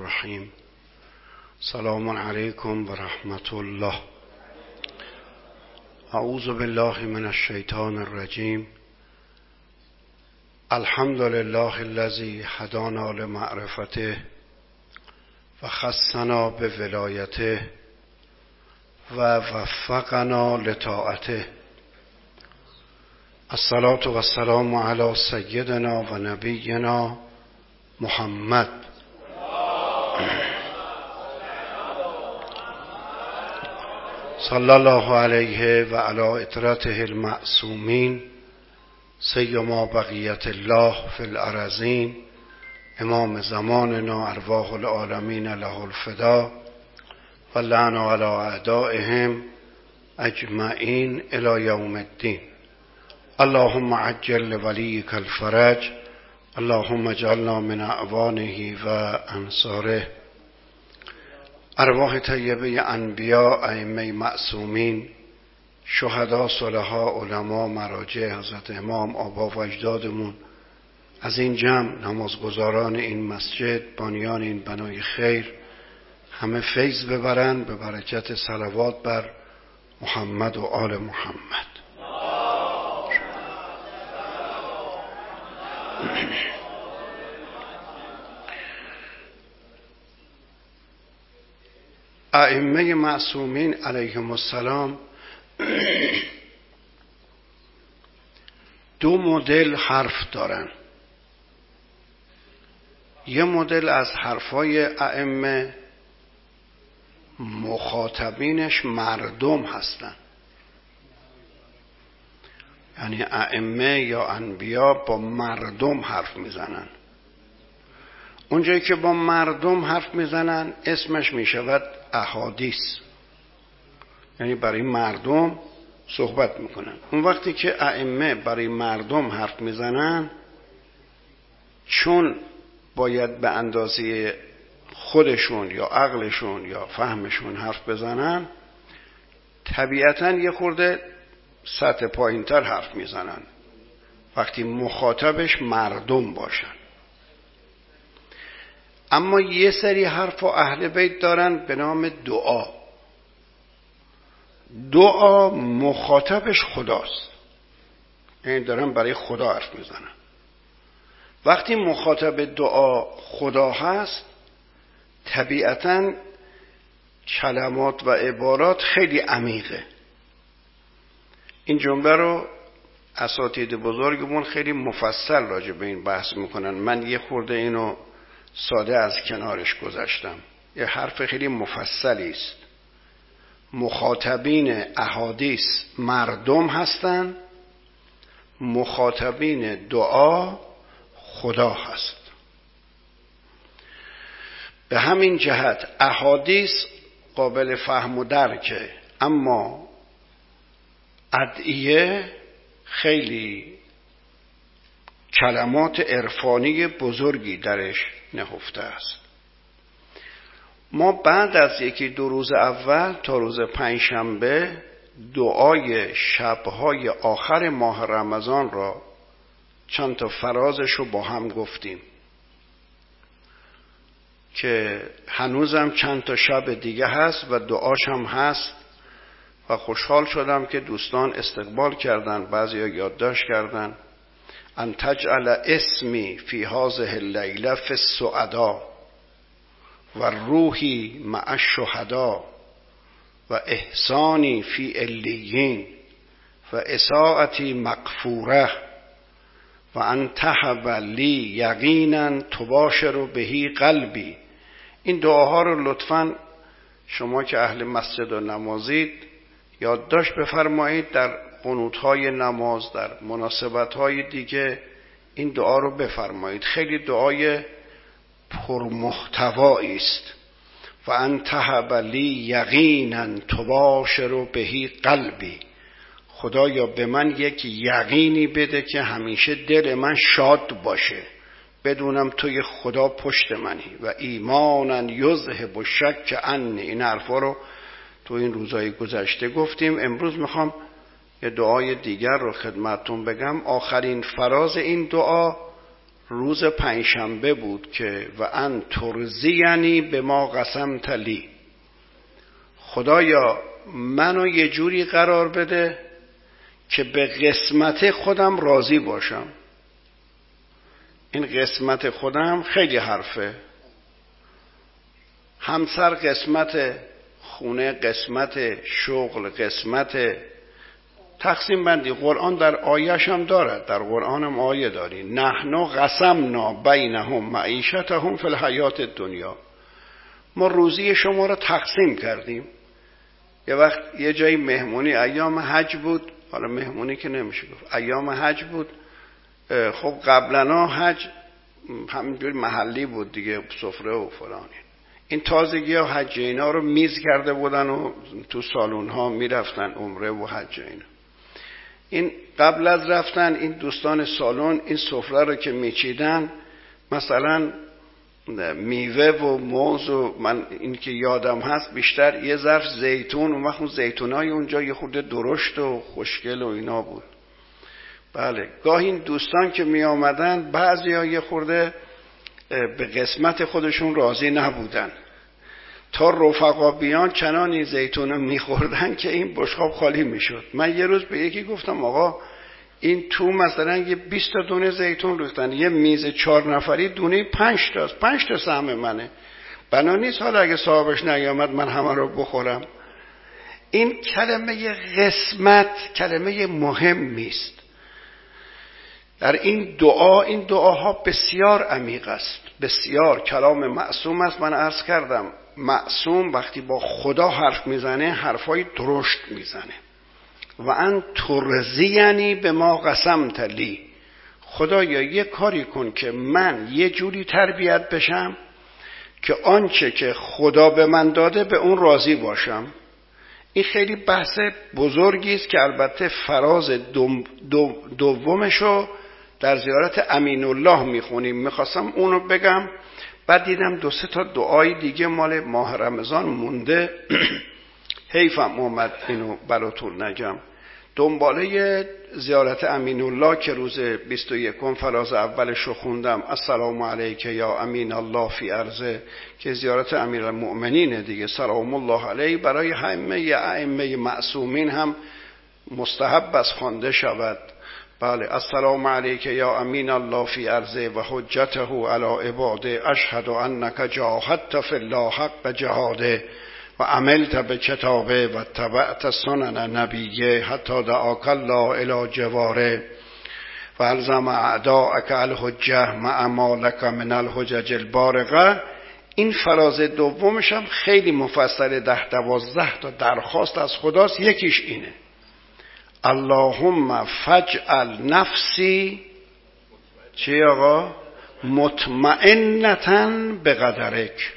الرحیم. سلام علیکم و رحمت الله. اعوذ بالله من الشیطان الرجیم. الحمد لله الذی هدانا لمعرفته و خصنا بولایته و وفقنا لطاعته. الصلاة و السلام علی سیدنا و نبینا محمد صلی الله علیه و علی اطرته المعصومین سیما بقیت الله فی الارضین امام زماننا ارواح العالمین له الفدا و لعن علی اعدائهم اجمعین الی یوم الدین. اللهم عجل لولیک الفرج. اللهم اجعلنا من اعوانه و انصاره. ارواح طیبه انبیا، ائمه معصومین، شهدا، صلحا، علما، مراجع، حضرت امام، آبا و اجدادمون، از این جمع نمازگزاران این مسجد، بانیان این بنای خیر، همه فیض ببرند به برکت صلوات بر محمد و آل محمد. ائمه معصومین علیهم السلام دو مدل حرف دارن. یه مدل از حرفای ائمه مخاطبینش مردم هستن، یعنی ائمه یا انبیا با مردم حرف میزنن. اونجایی که با مردم حرف میزنن اسمش میشود احادیث، یعنی برای مردم صحبت میکنن. اون وقتی که ائمه برای مردم حرف میزنن، چون باید به اندازه خودشون یا عقلشون یا فهمشون حرف بزنن، طبیعتاً یه خورده سطح پایینتر حرف میزنن وقتی مخاطبش مردم باشن. اما یه سری حرف و اهل بیت دارن به نام دعا. دعا مخاطبش خداست، یعنی دارن برای خدا حرف میزنن. وقتی مخاطب دعا خدا هست، طبیعتاً کلمات و عبارات خیلی عمیقه. این جمله رو اساتید بزرگمون خیلی مفصل راجع به این بحث میکنن. من یه خورده اینو ساده از کنارش گذاشتم. یه حرف خیلی مفصلی است. مخاطبین احادیث مردم هستن، مخاطبین دعا خدا هست. به همین جهت احادیث قابل فهم و درکه، اما ادعیه خیلی کلمات عرفانی بزرگی درش نهفته است. ما بعد از یکی دو روز اول تا روز پنجشنبه دعای شبهای آخر ماه رمضان را چند تا فرازش رو با هم گفتیم که هنوزم چند تا شب دیگه هست و دعاش هم هست و خوشحال شدم که دوستان استقبال کردن، بعضیا یادداشت کردن. ان تجعل اسمی فی هذه اللیله فی السعدا و روحی مع الشهدا و احسانی فی علیین و اساءتی مغفوره و ان تهب لی یقینا تباشر بهی قلبی. این دعاها رو لطفاً شما که اهل مسجد و نمازید یادداشت بفرمایید، در قنوت‌های نماز، در مناسبت‌های دیگه این دعا رو بفرمایید. خیلی دعای پرمحتوایی است. و ان تهب لی یقینا تباشر بهی قلبی. خدایا به من یک یقینی بده که همیشه دل من شاد باشه، بدونم توی خدا پشت منی. و ایمانا یذهب الشک عنی. این حرفا رو تو این روزهای گذشته گفتیم. امروز میخوام یه دعای دیگر رو خدمتتون بگم. آخرین فراز این دعا روز پنجشنبه بود که و ان ترضینی به ما قسمت لی، خدایا منو یه جوری قرار بده که به قسمت خودم راضی باشم. این قسمت خودم خیلی حرفه، همسر قسمت، خونه قسمت، شغل قسمت، تقسیم بندی. قرآن در آیه‌ش هم داره، در قرآن هم آیه داری نحن قسمنا بینهم معیشتهم فی الحیات الدنیا، ما روزی شما رو تقسیم کردیم. یه وقت یه جایی مهمونی، ایام حج بود، حالا مهمونی که نمیشه گفت، ایام حج بود. خب قبلا حج همینجوری محلی بود دیگه، سفره و فلانی. این تازگی ها حج اینا رو میز کرده بودن و تو سالن ها میرفتن عمره و حج اینا. این قبل از رفتن این دوستان سالن این سفره رو که میچیدن، مثلا میوه و موز و من این که یادم هست بیشتر یه ظرف زیتون، و اون زیتونای اونجا یه خورده درشت و خوشگل و اینا بود. بله گاهی این دوستان که می آمدن بعضی یه خورده به قسمت خودشون راضی نبودن، تا رفقا بیان چنان این زیتون می خوردن که این بشقاب خالی می شد. من یه روز به یکی گفتم آقا این تو مثلا یه 20 تا دونه زیتون ریختن، یه میز 4 نفری دونه 5 تاست، 5 تا سهم منه، بنا نیست حالا اگه صاحبش نیامد من همه رو بخورم. این کلمه قسمت کلمه مهمی است در این دعا. این دعاها بسیار عمیق است، بسیار کلام معصوم است. من عرض کردم معصوم وقتی با خدا حرف میزنه حرفای درشت میزنه. و ان ترضینی به ما قسمت لی، خدایا یه کاری کن که من یه جوری تربیت بشم که آنچه که خدا به من داده به اون راضی باشم. این خیلی بحث بزرگی است که البته فراز دومشو در زیارت امین الله میخونیم. میخواستم اونو بگم، بعد دیدم 2-3 تا دعای دیگه مال ماه رمضان مونده حیفم اومد اینو براتون نگم. دنباله زیارت امین الله که روز 21 فراز اولش رو خوندم، السلام علیک یا امین الله فی ارضه، که زیارت امیرالمؤمنین دیگه سلام الله علیه، برای همه ائمه معصومین هم مستحب است خوانده شود. بله السلام علیک یا امین الله فی ارضه و حجته علی عباده، اشهد انک جاهدت فی الله حق جهاده و عملت به کتابه و تبعت سنن نبیه حتی دعاک الله الی جواره و الزم اعداءک الحجه مع ما لک من الحجج البارقه. این فراز دومش هم خیلی مفصل، 10-12 تا درخواست از خداست. یکیش اینه اللهم فجعل نفسی چی آقا؟ مطمئنة بقدرک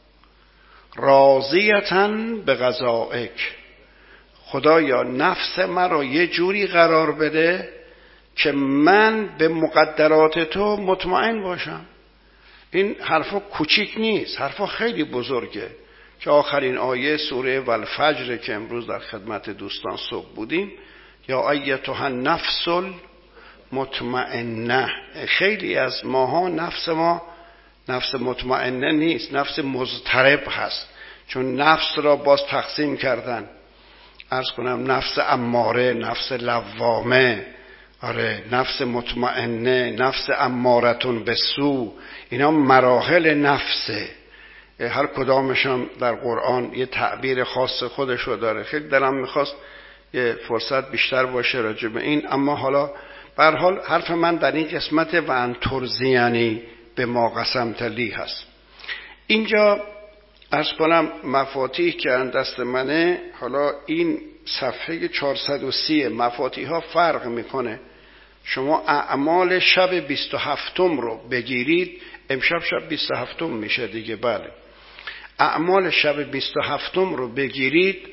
راضیة بقضائک. خدایا نفس مرا یه جوری قرار بده که من به مقدرات تو مطمئن باشم. این حرفا کوچیک نیست، حرفا خیلی بزرگه که آخرین آیه سوره والفجر که امروز در خدمت دوستان صبح بودیم، یا ایتها النفس المطمئنه. خیلی از ماها نفس ما نفس مطمئنه نیست، نفس مضطرب هست، چون نفس را باز تقسیم کردن. عرض کنم نفس اماره، نفس لوامه، آره نفس مطمئنه، نفس امارتون به سو، اینا مراحل نفسه. هر کدامشم در قرآن یه تعبیر خاص خودشو داره. خیلی دلم میخواست یه فرصت بیشتر باشه راجع به این، اما حالا به هر حال حرف من در این قسمت و ان ترضینی به ما قسمت لی هست. اینجا عرض کنم مفاتیح که دست منه، حالا این صفحه 430 مفاتیح ها فرق میکنه. شما اعمال شب 27 رو بگیرید، امشب شب 27 میشه دیگه، بله اعمال شب 27 رو بگیرید،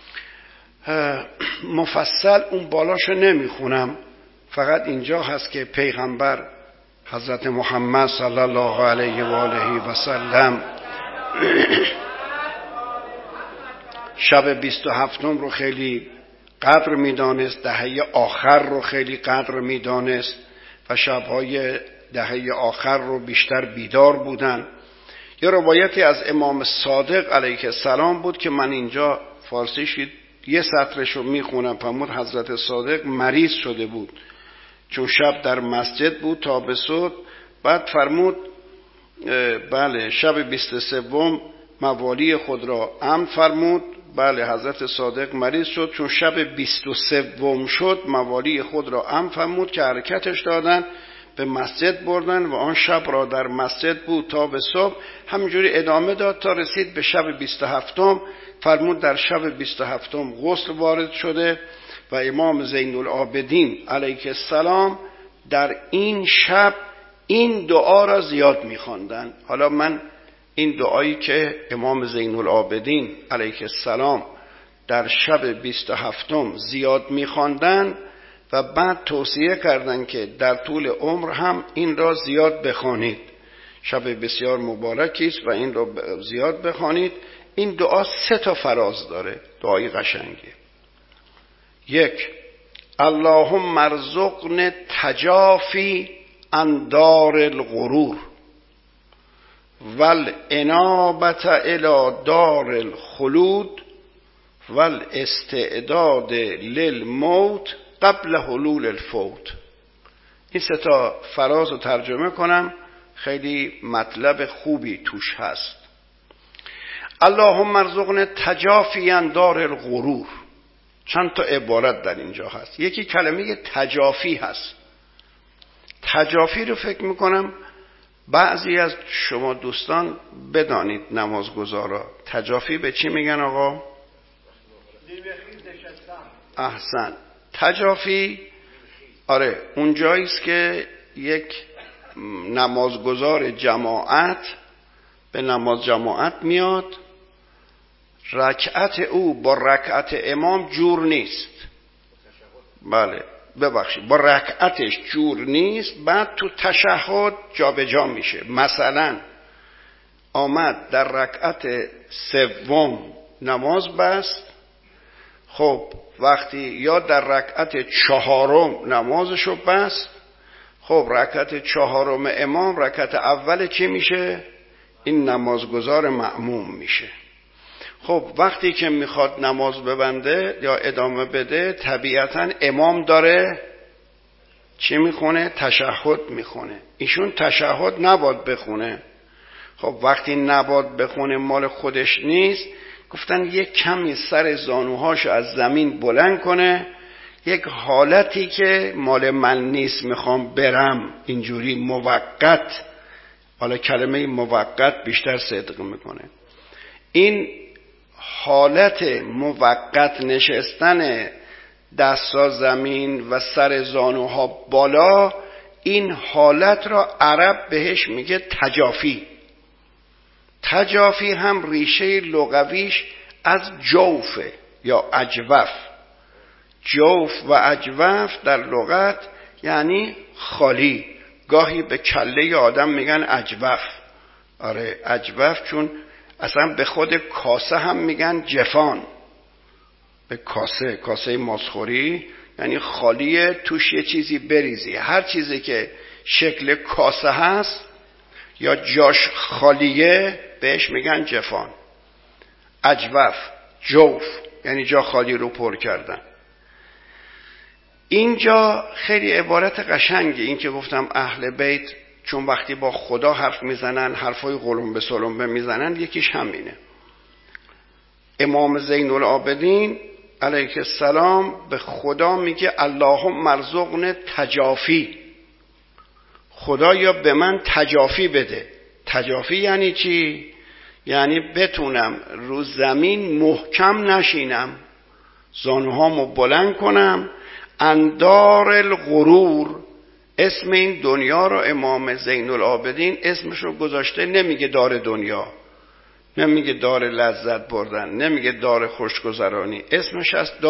مفصل اون بالاشو نمیخونم، فقط اینجا هست که پیغمبر حضرت محمد صلی الله علیه و آله و سلم شب 27 رو خیلی قدر میدانست، دهه آخر رو خیلی قدر میدانست و شبهای دهه آخر رو بیشتر بیدار بودن. یه روایتی از امام صادق علیه السلام بود که من اینجا فارسیش یه سطرش رو میخونم. فرمود حضرت صادق مریض شده بود چون شب در مسجد بود تا به صبح. بعد فرمود بله شب 23 موالی خود را امن فرمود. بله حضرت صادق مریض شد چون شب 23 شد موالی خود را امن فرمود که حرکتش دادن به مسجد بردن و آن شب را در مسجد بود تا به صبح. همینجوری ادامه داد تا رسید به شب 27. فرمود در شب 27 غسل وارد شده و امام زین العابدین علیه السلام در این شب این دعا را زیاد می‌خواندند. حالا من این دعایی که امام زین العابدین علیه السلام در شب 27 زیاد می‌خواندند و بعد توصیه کردند که در طول عمر هم این را زیاد بخوانید. شب بسیار مبارکی است و این را زیاد بخوانید. این دعا 3 فراز داره، دعای قشنگه. 1 اللهم ارزقنا تجافی عن دار الغرور والانابة الى دار الخلود والاستعداد للموت قبل حلول الفوت. این 3 فراز رو ترجمه کنم، خیلی مطلب خوبی توش هست. اللهم ارزقنا تجافی عن دار الغرور. چند تا عبارت در اینجا هست. یکی کلمه تجافی هست. تجافی رو فکر میکنم بعضی از شما دوستان بدانید، نمازگزارا تجافی به چی میگن آقا؟ احسن. تجافی آره اون جاییست که یک نمازگزار جماعت به نماز جماعت میاد، رکعت او با رکعت امام جور نیست. بله ببخشید با رکعتش جور نیست، بعد تو تشهد جابجا میشه. مثلا آمد در رکعت 3 نماز بست، خب وقتی یا در رکعت 4 نمازشو بست، خب رکعت 4 امام رکعت اول چی میشه؟ این نمازگزار مأموم میشه. خب وقتی که میخواد نماز ببنده یا ادامه بده، طبیعتا امام داره چی میخونه؟ تشهد میخونه. ایشون تشهد نباید بخونه. خب وقتی نباید بخونه مال خودش نیست، گفتن یک کمی سر زانوهاش از زمین بلند کنه، یک حالتی که مال من نیست میخوام برم، اینجوری موقت. حالا کلمه موقت بیشتر صدق میکنه. این حالت موقت نشستن دستا زمین و سر زانوها بالا، این حالت را عرب بهش میگه تجافی. تجافی هم ریشه لغویش از جوفه یا اجوف. جوف و اجوف در لغت یعنی خالی. گاهی به کله آدم میگن اجوف. آره اجوف، چون اصلا به خود کاسه هم میگن جفان. به کاسه ماسخوری یعنی خالیه، توش یه چیزی بریزی. هر چیزی که شکل کاسه هست یا جاش خالیه بهش میگن جفان. اجوف، جوف یعنی جا خالی رو پر کردن. اینجا خیلی عبارت قشنگی. این که گفتم اهل بیت چون وقتی با خدا حرف میزنن حرفای قلم به سلم میزنن، یکیش همینه. امام زین العابدین علیه السلام به خدا میگه اللهم ارزقنا تجافی. خدایا به من تجافی بده. تجافی یعنی چی؟ یعنی بتونم رو زمین محکم نشینم، زانوهامو بلند کنم. اندار الغرور، اسم این دنیا رو امام زین العابدین اسمش رو گذاشته. نمیگه دار دنیا، نمیگه دار لذت بردن، نمیگه دار خوشگذرانی، اسمش هست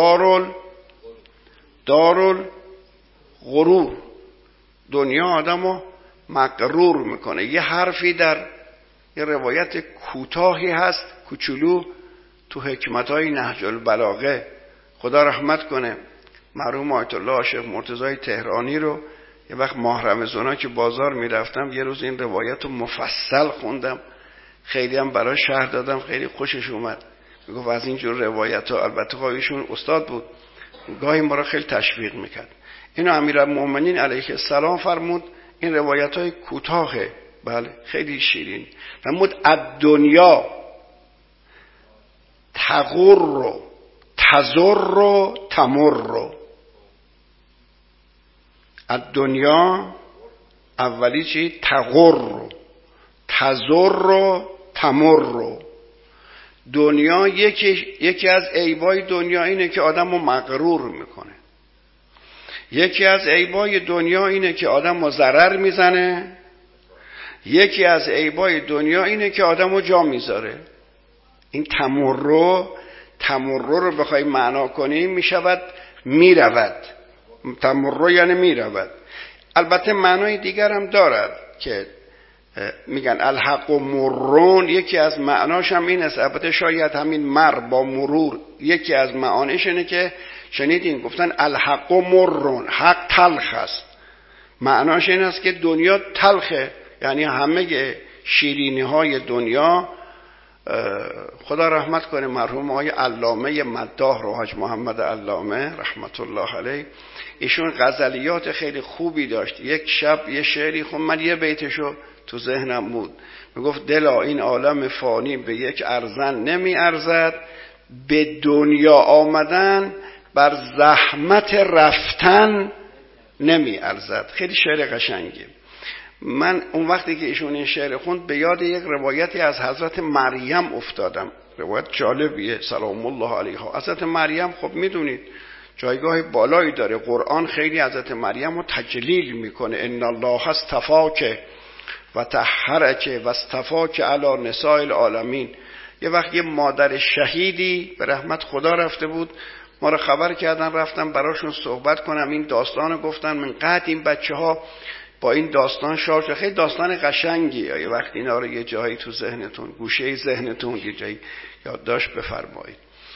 دارال غرور. دنیا آدمو مغرور میکنه. یه حرفی در یه روایت کوتاهی هست کوچولو تو حکمتهای نهج البلاغه، خدا رحمت کنه، مرحوم آیت الله شیخ مرتضی تهرانی رو یه وقت ماه رمضان که بازار میرفتم یه روز این روایت رو مفصل خوندم، خیلی هم برای شرح دادم، خیلی خوشش اومد. میگفت از اینجور روایت ها، البته ایشون استاد بود، گاهی ما را خیلی تشویق میکرد. اینو امیرالمومنین علیه السلام فرمود این روایت های کوتاهه، بله خیلی شیرین. فرمود الدنیا تغر تزر تمر. الدنیا اولی چی؟ تغر تزر تمر. دنیا یکی از عیبای دنیا اینه که آدمو مغرور میکنه. یکی از عیبای دنیا اینه که آدمو ضرر میزنه. یکی از عیبای دنیا اینه که آدمو جا میذاره. این تمر رو بخوای معنا کنیم میشود میرود. تمر یعنی میرود. البته معنای دیگر هم دارد که میگن الحق و مرون، یکی از معناش هم این است. البته شاید همین مر با مرور یکی از معانیش اینه که شنیدین گفتن الحق و مرون، حق تلخ است. معناش این است که دنیا تلخه، یعنی همه شیرینی های دنیا. خدا رحمت کنه مرحوم آقای علامه مداح رو، حاج محمد علامه رحمت الله علیه، ایشون غزلیات خیلی خوبی داشت. یک شب یه شعری خون، من یه بیتشو تو ذهنم بود، میگفت دلا این عالم فانی به یک ارزن نمی ارزد، به دنیا آمدن بر زحمت رفتن نمی ارزد. خیلی شعر قشنگی. من اون وقتی که ایشون این شعر خوند به یاد یک روایتی از حضرت مریم افتادم. روایت جالبیه سلام الله علیها. حضرت مریم خب میدونید جایگاه بالایی داره. قرآن خیلی حضرت مریم رو تجلیل میکنه. ان الله اصطفاک و طهرک و اصطفاک علی نساء العالمین. یه وقت یه مادر شهیدی به رحمت خدا رفته بود، ما رو خبر کردن، رفتم براشون صحبت کنم، این داستانو گفتن. من قطع این بچه‌ها با این داستان شارژ. خیلی داستان قشنگیه. یه وقت اینا رو یه جایی تو ذهنتون، گوشه ذهنتون یه جایی یادداشت بفرمایید.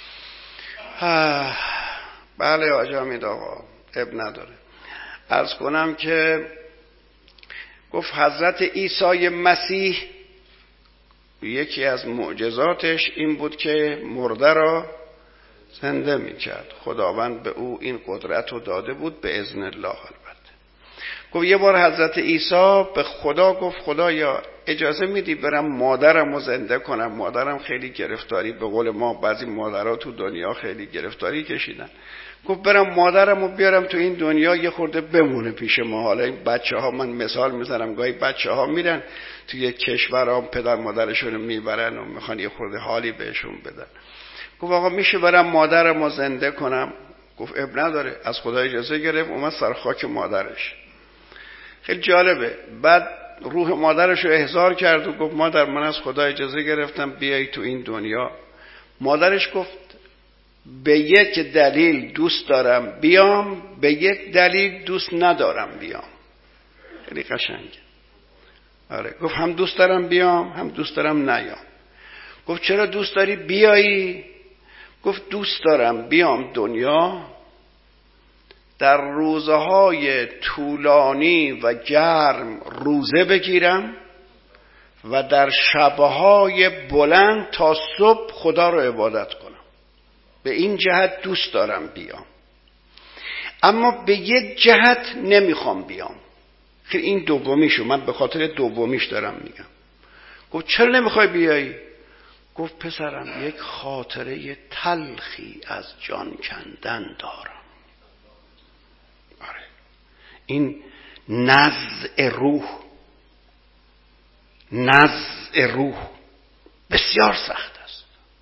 بله آجامید آقا، اب نداره. عرض کنم که گفت حضرت عیسی مسیح یکی از معجزاتش این بود که مرده را زنده میکرد. خداوند به او این قدرت رو داده بود به اذن الله. البته گفت یه بار حضرت عیسی به خدا گفت خدایا اجازه میدی برم مادرم رو زنده کنم؟ مادرم خیلی گرفتاری، به قول ما بعضی مادرها تو دنیا خیلی گرفتاری کشیدن. گفت برم مادرم رو بیارم تو این دنیا یه خورده بمونه پیش ما. حالا این بچه ها، من مثال میزنم، گاهی بچه ها میرن توی کشور ها پدر مادرشون رو میبرن و میخوان یه خورده حالی بهشون بدن. گفت آقا میشه برم مادرم رو زنده کنم؟ گفت اب نداره. از خدا اجازه گرفت، اومد سر خاک مادرش. خیلی جالبه. بعد روح مادرش رو احضار کرد و گفت مادر من از خدا اجازه گرفتم بیای تو این دنیا. مادرش گفت به یک دلیل دوست دارم بیام، به یک دلیل دوست ندارم بیام. خیلی قشنگه. آره. گفت هم دوست دارم بیام هم دوست دارم نیام. گفت چرا دوست داری بیایی؟ گفت دوست دارم بیام دنیا، در روزهای طولانی و گرم روزه بگیرم و در شبهای بلند تا صبح خدا رو عبادت کنم. به این جهت دوست دارم بیام، اما به یک جهت نمیخوام بیام. خیلی این دومیشو، من به خاطر دومیش دارم میگم. گفت چرا نمیخوای بیایی؟ گفت پسرم یک خاطره تلخی از جان کندن دارم. آره. این نزع روح بسیار سخت است،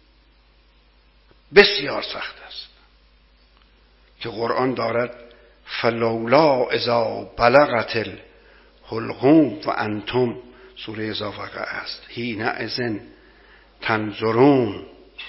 بسیار سخت است، که قرآن دارد فلولا اذا بلغت الحلقوم و انتم، سوره اذا وقع است، حینئذ تنظرون.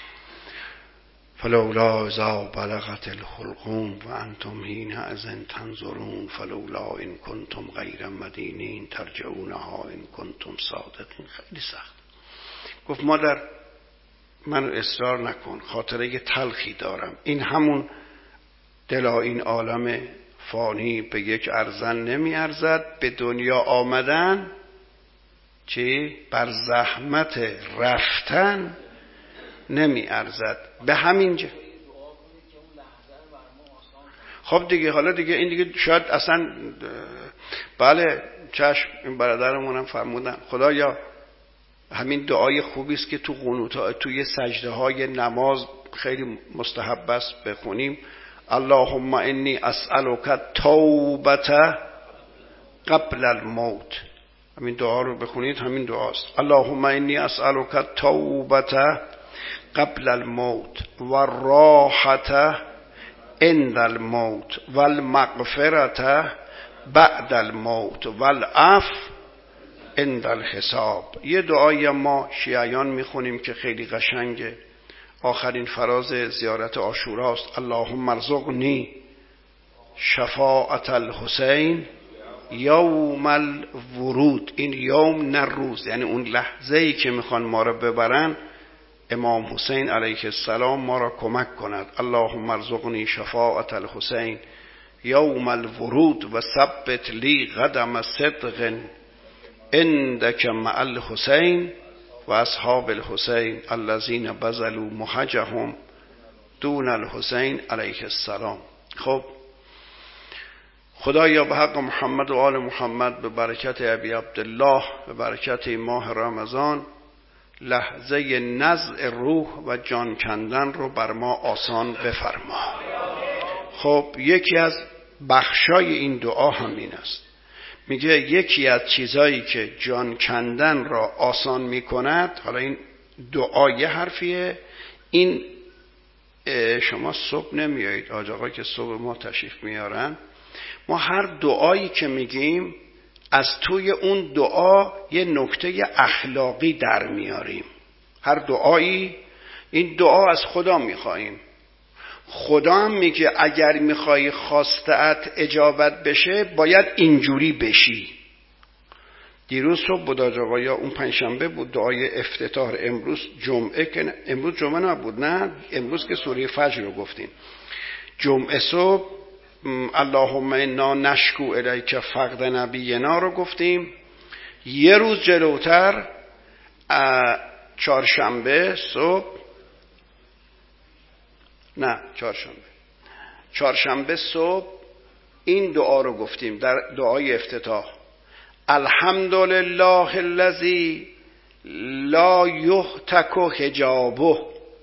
فلولا اذا بلغت الحلقوم و انتم حینئذ تنظرون فلولا ان کنتم غیر مدینین ترجعونها ان کنتم صادقین. خیلی سخت. گفت مادر منو اصرار نکن، خاطره تلخی دارم. این همون دلا این عالم فانی به یک ارزن نمی ارزد. به دنیا آمدن چی؟ بر زحمت رفتن نمی ارزد. به همین جا خب دیگه، حالا دیگه این دیگه شاید اصلا بله چشم، این برادرمونم فرمودن خدایا همین دعای خوبی است که تو قنوت توی سجده های نماز خیلی مستحب است بخونیم. اللهم انی اسألک توبة قبل الموت. همین دعا رو بخونید، همین دعاست. اللهم انی اسألک توبة قبل الموت و راحة عند الموت و المغفرة بعد الموت و العفو عند الحساب. یه دعایی ما شیعیان میخونیم که خیلی قشنگه، آخرین فراز زیارت عاشوراست. اللهم ارزقنی شفاعت الحسین یوم الورود. این یوم نه روز، یعنی اون لحظه‌ای که میخوان ما رو ببرن امام حسین علیه السلام ما را کمک کند. اللهم ارزقنی شفاعت الحسین یوم الورود و ثبت لی قدم صدق عندک مع الحسین و اصحاب الحسین الذین بذلوا مهجهم دون الحسین علیه السلام. خب خدایا به حق محمد و آل محمد، به برکت ابی عبدالله، به برکت ماه رمضان، لحظه نزع روح و جان کندن رو بر ما آسان بفرما. خب یکی از بخشای این دعا همین است. میگه یکی از چیزایی که جان کندن را آسان میکند، حالا این دعای حرفیه، این شما صبح نمیایید، آقا که صبح ما تشریف میارن، ما هر دعایی که میگیم از توی اون دعا یه نکته اخلاقی در میاریم. هر دعایی، این دعا از خدا میخواییم، خدا هم میگه اگر میخوای خواسته‌ات اجابت بشه باید اینجوری بشی. دیروز صبح بود آقایا، اون پنجشنبه بود دعای افتتاح، امروز جمعه که امروز جمعه نبود، نه امروز که سوره فجر رو گفتیم. جمعه صبح اللهم انا نشکو الیک فقد نبینا رو گفتیم. یه روز جلوتر چهارشنبه صبح، نه چهارشنبه صبح این دعا رو گفتیم در دعای افتتاح. الحمدلله الذی لا یهتک حجابه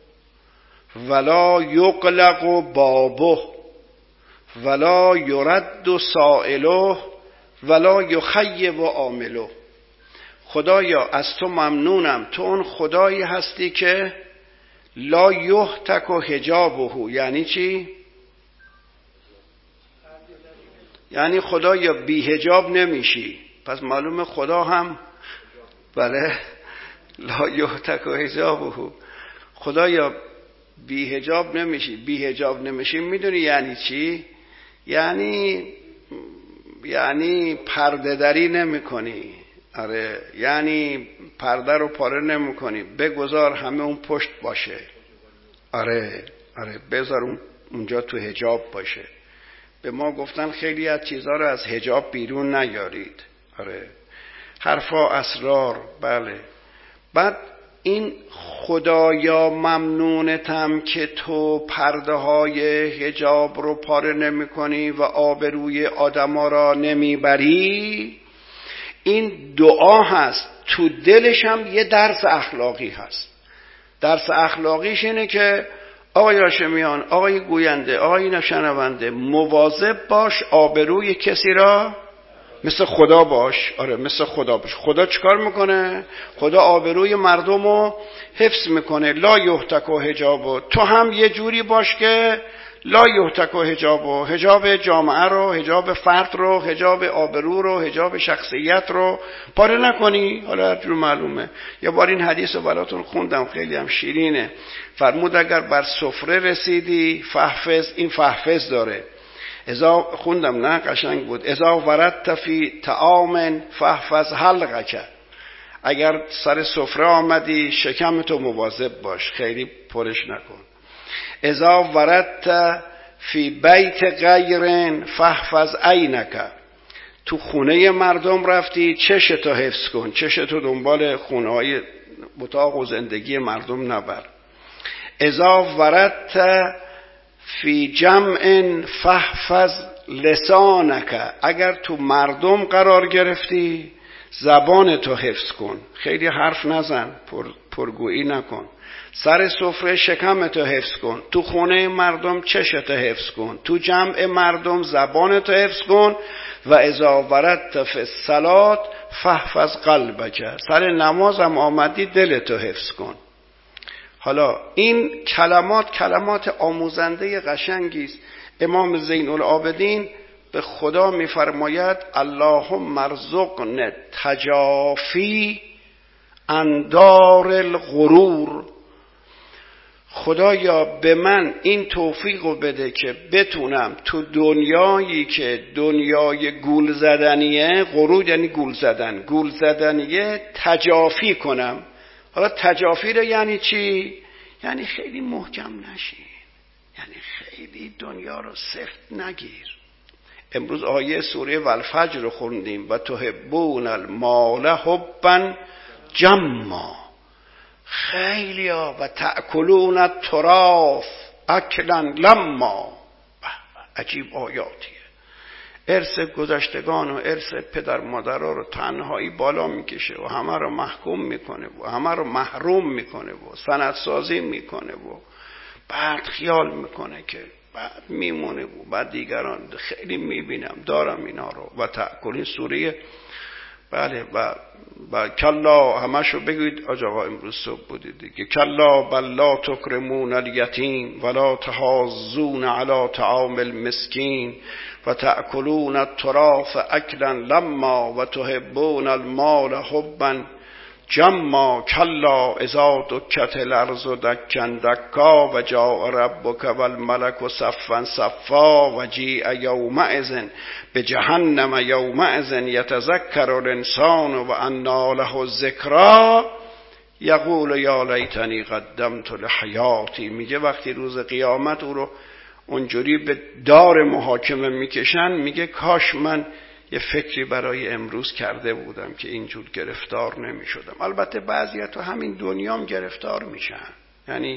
ولا یغلق بابه ولا یرد سائله ولا یخیب عامله. خدایا از تو ممنونم، تو اون خدایی هستی که لا یهتک حجابه. یعنی چی؟ یعنی خدایا بی حجاب نمیشی. پس معلومه خدا هم بله لا یهتک حجابه، خدایا بی حجاب نمیشی. بی حجاب نمیشی میدونی یعنی چی؟ یعنی پرده دری نمی کنی. آره، یعنی پرده رو پاره نمی کنی، بگذار همه اون پشت باشه. آره بذار اونجا تو حجاب باشه. به ما گفتن خیلی از چیزها رو از حجاب بیرون نیارید. آره، حرفا اسرار. بله. بعد این خدایا ممنونتم که تو پرده های حجاب رو پاره نمی کنی و آبروی آدما را نمی بری. این دعا هست، تو دلش هم یه درس اخلاقی هست. درس اخلاقیش اینه که آقای هاشمیان، آقای گوینده، آقای شنونده، مواظب باش آبروی کسی را مثل خدا باش. آره مثل خدا باش. خدا چیکار میکنه؟ خدا آبروی مردم رو حفظ میکنه. لا یهتک حجابه. تو هم یه جوری باش که لا یهتک حجابه، حجاب جامعه رو، حجاب فرد رو، حجاب آبرو رو، حجاب شخصیت رو پاره نکنی. حالا هر جور معلومه. یه بار این حدیث رو براتون خوندم، خیلی هم شیرینه. فرمود اگر بر سفره رسیدی فحفظ، این فحفظ داره. ازا خوندم نه قشنگ بود. ازا وردت فی طعام فحفظ حلقک. اگر سر سفره آمدی شکمتو مواظب باش، خیلی پرش نکن. ازا وردت فی بیت غیر فاحفظ عینک، تو خونه مردم رفتی چشتو حفظ کن، چشتو دنبال خونه های اتاق و زندگی مردم نبر. اذا وردت فی جمع فاحفظ لسانک، اگر تو مردم قرار گرفتی زبانتو حفظ کن، خیلی حرف نزن، پرگویی نکن. سر سفره شکمتو حفظ کن، تو خونه مردم چشتو حفظ کن، تو جمع مردم زبانتو حفظ کن. و اذا وردت فی الصلاة فاحفظ قلبک، سر نمازم آمدی دلتو حفظ کن. حالا این کلمات آموزنده قشنگی است. امام زین العابدین به خدا میفرماید اللهم ارزقنا تجافی عن دار الغرور، خدایا به من این توفیقو بده که بتونم تو دنیایی که دنیای گول زدنیه، غرور یعنی گول زدنیه، تجافی کنم. حالا تجافی رو یعنی چی؟ یعنی خیلی محکم نشین، یعنی خیلی دنیا رو سفت نگیر. امروز آیه سوره والفجر رو خوندیم و تحبون المال حبا جما، خیلیا و تأکلون التراث اکلا لما. عجیب آیاتیه. ارث گذشتگان و ارث پدر مادرها رو تنهایی بالا میکشه و همه رو محکوم میکنه و همه رو محروم میکنه و سندسازی میکنه و بعد خیال میکنه که بعد میمونه و بعد دیگران. خیلی میبینم دارم اینا رو. و تأکلین سوره بله و کلا، همشو بگوید آقا امروز صبح بودید دیگه. کلا بل لا تکرمون الیتیم ولا تحاضون علی طعام المسکین و تأکلون التراث اکلا لما و تحبون المال حبا جما. کلا اذا دکت الارض دکا دکا و جاء ربک والملک صفا صفا و جیء یومئذ بجهنم یومئذ یتذکر الانسان و انی له الذکری یقول یا لیتنی قدمت لحیاتی. میگه وقتی روز قیامت او رو اونجوری به دار محاکمه میکشن، میگه کاش من یه فکری برای امروز کرده بودم که اینجور گرفتار نمیشدم. البته بعضیا تو همین دنیام گرفتار میشن، یعنی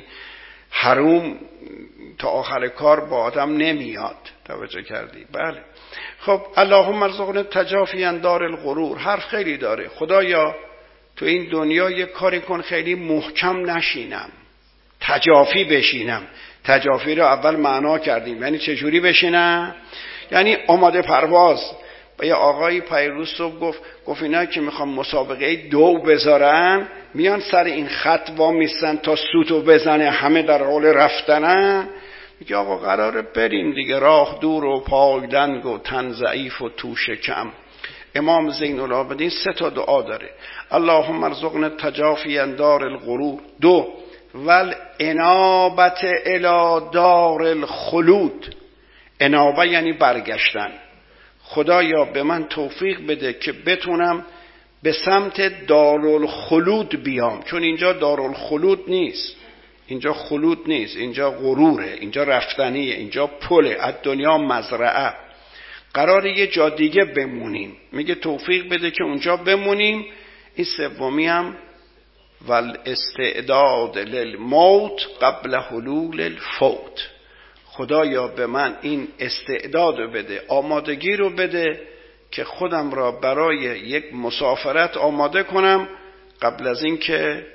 حروم تا آخر کار با آدم نمیاد. توجه کردی؟ بله. خب اللهم ارزقنا تجافی عن دار الغرور، حرف خیلی داره. خدایا تو این دنیا یه کاری کن خیلی محکم نشینم، تجافی بشینم. تجافی رو اول معنا کردیم، یعنی چجوری بشینم؟ یعنی آماده پرواز. و یه آقایی پیروز صبح گفت اینا که میخوام مسابقه دو بذارن میان سر این خط وامیستن تا سوتو بزنه، همه در حال رفتنن. میگه آقا قراره بریم دیگه، راه دور و پای دنگ و تن ضعیف و تو شکم. امام زین العابدین 3 دعا داره. اللهم ارزقنا تجافی عن دار الغرور. 2 والانابه الی دار الخلود. انابه یعنی برگشتن. خدایا به من توفیق بده که بتونم به سمت دارالخلود بیام، چون اینجا دارالخلود نیست، اینجا خلود نیست، اینجا غروره، اینجا رفتنیه، اینجا پله، از دنیا مزرعه. قراره یه جا دیگه بمونیم، میگه توفیق بده که اونجا بمونیم. این 3 هم والاستعداد للموت قبل حلول الفوت. خدایا به من این استعداد رو بده، آمادگی رو بده که خودم را برای یک مسافرت آماده کنم قبل از این که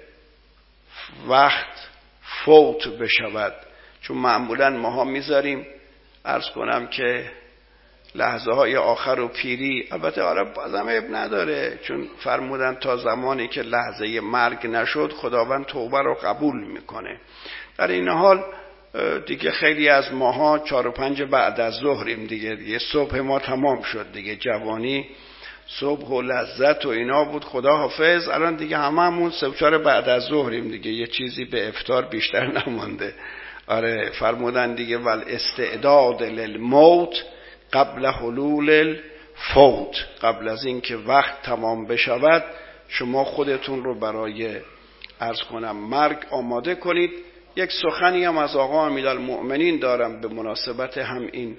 وقت فوت بشود. چون معمولا ماها میذاریم، عرض کنم که لحظه های آخر و پیری، البته آره بازم عیب نداره، چون فرمودن تا زمانی که لحظه مرگ نشد خداوند توبه رو قبول میکنه. در این حال دیگه خیلی از ماها 4 و 5 بعد از ظهریم دیگه صبح ما تمام شد دیگه. جوانی صبح و لذت و اینا بود، خدا حافظ. الان دیگه هممون 3 و 4 بعد از ظهریم دیگه، یه چیزی به افطار بیشتر نمونده. آره فرمودن دیگه والاستعداد للموت قبل حلول الفوت. قبل از این که وقت تمام بشود شما خودتون رو برای عرض کنم مرگ آماده کنید یک سخنی هم از آقا امیرالمؤمنین دارم به مناسبت هم این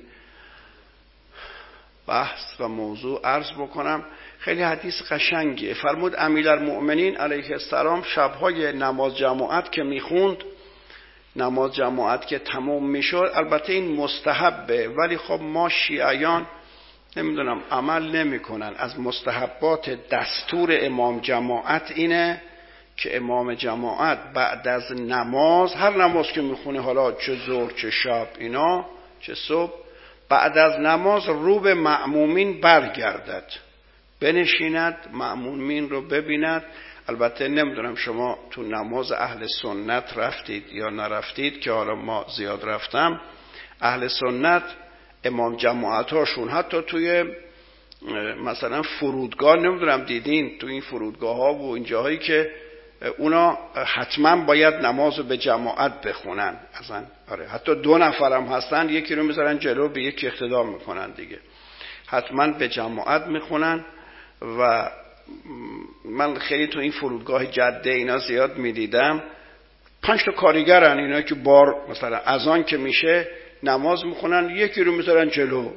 بحث و موضوع عرض بکنم. خیلی حدیث قشنگیه. فرمود امیرالمؤمنین علیه السلام شبهای نماز جماعت که میخوند، نماز جماعت که تمام میشد، البته این مستحبه ولی خب ما شیعیان نمیدونم عمل نمیکنن. از مستحبات دستور امام جماعت اینه که امام جماعت بعد از نماز، هر نماز که میخونه، حالا چه ظهر چه شب اینا چه صبح، بعد از نماز رو به مأمومین برگردد، بنشیند، مأمومین رو ببیند. البته نمیدونم شما تو نماز اهل سنت رفتید یا نرفتید، که حالا ما زیاد رفتم. اهل سنت امام جماعتاشون حتی توی مثلا فرودگاه، نمیدونم دیدین تو این فرودگاه ها و این جاهایی که اونا حتما باید نماز رو به جماعت بخونن اصلا. آره حتی 2 نفرم هستن، یکی رو میذارن جلو به یکی اقتدا میکنن دیگه، حتما به جماعت میخونن. و من خیلی تو این فرودگاه جده اینا زیاد میدیدم، 5 تا کارگرن اینا که بار مثلا اذان که میشه نماز میخونن، یکی رو میذارن جلو،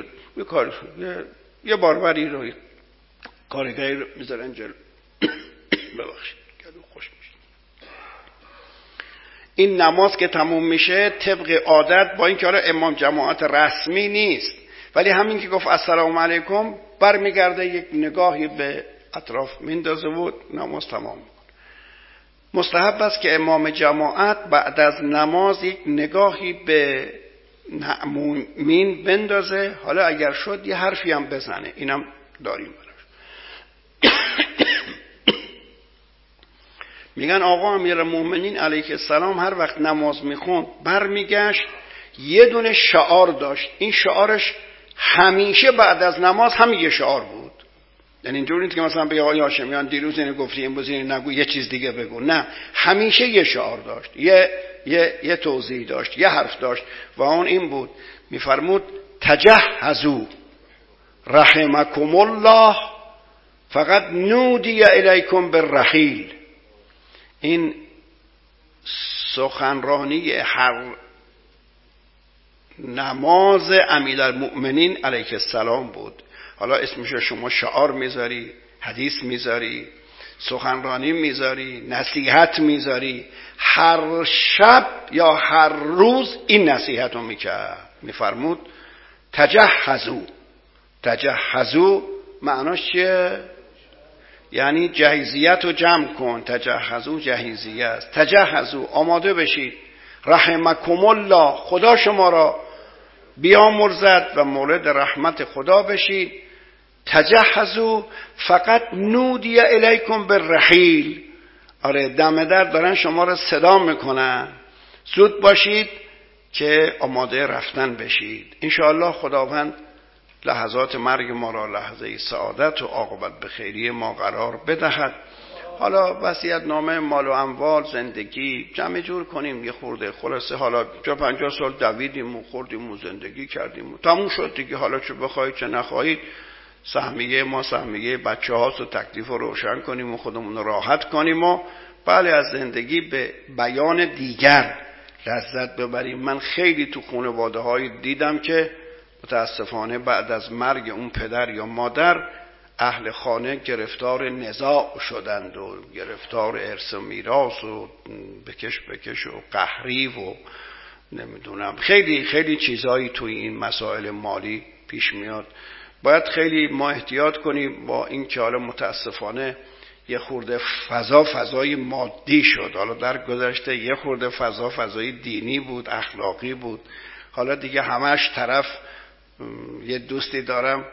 یه باربری رو، کارگری رو میذارن جلو. ببخشید خوش میشه. این نماز که تموم میشه طبق عادت، با اینکه حالا امام جماعت رسمی نیست، ولی همین که گفت السلام علیکم برمیگرده یک نگاهی به اطراف میندازه و نماز تمام میکنه. مستحب است که امام جماعت بعد از نماز یک نگاهی به مأمومین بندازه، حالا اگر شد یه حرفی هم بزنه، اینم داریم براش. میگن آقا امیرالمؤمنین علیه السلام هر وقت نماز میخوند برمیگشت، یه دونه شعار داشت. این شعارش همیشه بعد از نماز هم یه شعار بود. یعنی اینجوری نیست که مثلا به آقای هاشمیان دیروز اینو گفتی امروز اینو نگو یه چیز دیگه بگو، نه، همیشه یه شعار داشت، یه توضیح داشت، یه حرف داشت و اون این بود، میفرمود تجهزوا رحمکم الله فقط نودی الیکم بالرحیل. این سخنرانی هر نماز امیرالمؤمنین علیه السلام بود. حالا اسمش شما شعار میذاری، حدیث میذاری، سخنرانی میذاری، نصیحت میذاری، هر شب یا هر روز این نصیحت رو میکرد. میفرمود تجهزوا معناش چیه؟ یعنی جهیزیت رو جمع کن. تجهزوا جهیزیه است. تجهزوا آماده بشید. رحمکم الله خدا شما را بیامرزد و مورد رحمت خدا بشید. تجهزوا فقط نودی الیکم بالرحیل. آره دم در دارن شما را صدا میکنن، زود باشید که آماده رفتن بشید. انشاءالله خداوند لحظات مرگ ما را لحظه سعادت و عاقبت به خیری ما قرار بدهد. حالا وصیت نامه، مال و اموال، زندگی جمع جور کنیم یه خورده. خلاصه حالا 50 سال دویدیم و خوردیم و زندگی کردیم و تموم شد دیگه. حالا چه بخواید چه نخواهید، سهمیه ما سهمیه بچه هاست و تکلیف رو روشن کنیم و خودمون رو راحت کنیم و بله از زندگی به بیان دیگر لذت ببریم. من خیلی تو خانواده های دیدم که متاسفانه بعد از مرگ اون پدر یا مادر اهل خانه گرفتار نزاع شدند و گرفتار ارث و میراث و بکش و قهری و نمیدونم خیلی خیلی چیزایی توی این مسائل مالی پیش میاد. باید خیلی ما احتیاط کنیم با این که حالا متاسفانه یه خورده فضای مادی شد. حالا در گذشته یه خورده فضای دینی بود، اخلاقی بود. حالا دیگه همش طرف، یه دوستی دارم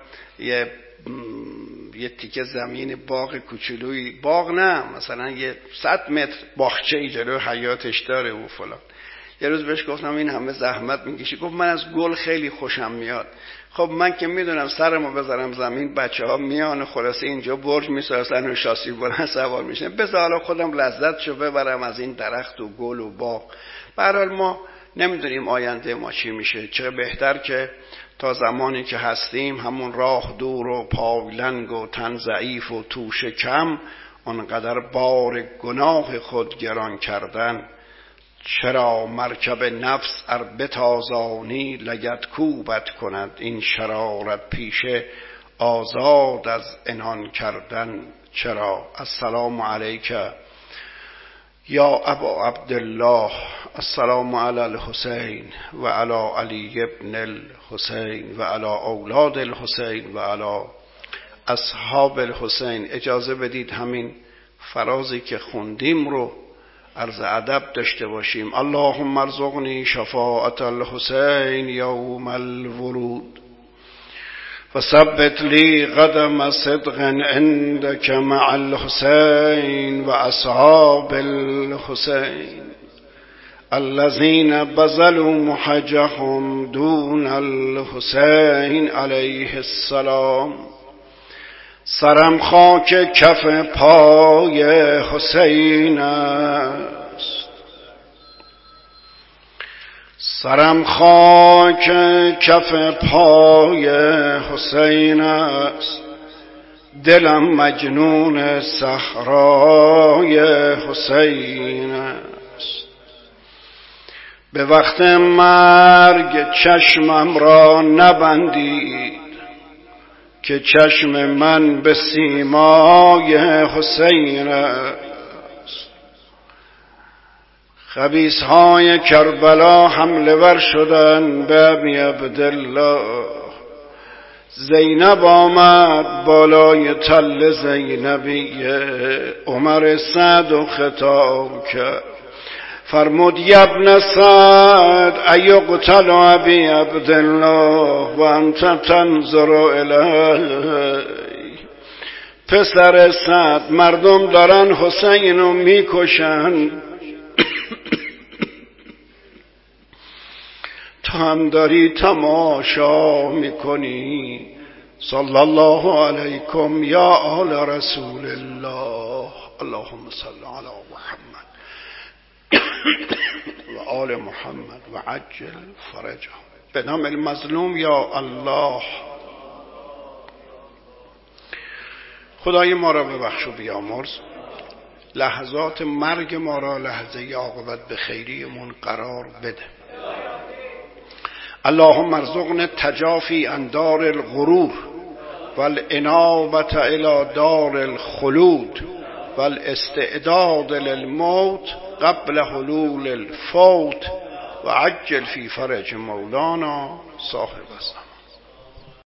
یه تیکه زمین باغ کوچولویی، باغ نه مثلا یه 100 متر باغچه جلو حیاتش داره و فلان. یه روز بهش گفتم این همه زحمت میکشی؟ گفت من از گل خیلی خوشم میاد. خب من که میدونم سرمو بذارم زمین بچه‌ها میان خلاصه اینجا برج میسازن و شاسی بلند سوار میشن، بذار حالا خودم لذتشو ببرم از این درخت و گل و باغ. به هر حال ما نمیدونیم آینده ما چی میشه. چه بهتر که تا زمانی که هستیم همون راه دور و پای لنگ و تن ضعیف و توشه کم، آنقدر بار گناه خود گران کردن چرا مرکب نفس ار بتازانی لگد کوبت کند این شرارت پیشه آزاد از عنان کردن چرا. السلام علیک یا ابا عبدالله، السلام علی الحسین و علی علی ابن الحسین و علی اولاد الحسین و علی اصحاب الحسین. اجازه بدید همین فرازی که خوندیم رو عرض ادب داشته باشیم. اللهم ارزقنی شفاعت الحسین یوم الورود و ثبت لی قدم صدق عندك مع الحسین و اصحاب الحسین الذين بذلوا محجهم دون الحسین علیه السلام. سرم خاک کف پای حسین است، سرم خاک کف پای حسین است، دلم مجنون صحرای حسین است. به وقت مرگ چشمم را نبندید که چشم من به سیمای حسین است. خبیثهای کربلا حمله ور شدن به ابی عبدالله. زینب آمد بالای تل زینبیه، عمر سعد و خطاب کرد فرمود ابن سعد ایقتل ابی عبدالله و انت تنظر الیه. پسر سعد، مردم دارن حسین رو میکشن تو هم داری تماشا میکنی. صلی الله علیکم یا آل رسول الله. اللهم صل علی محمد و آل محمد و عجل فرجه. به نام المظلوم یا الله. خدای ما را ببخش و بیامرز. لحظات مرگ ما را لحظه عاقبت به خیریمون قرار بده. اللهم ارزقنا التجافی عن دار الغرور والانابة الى دار الخلود والاستعداد للموت قبل حلول الفوت و عجل فی فرج مولانا صاحب الزمان.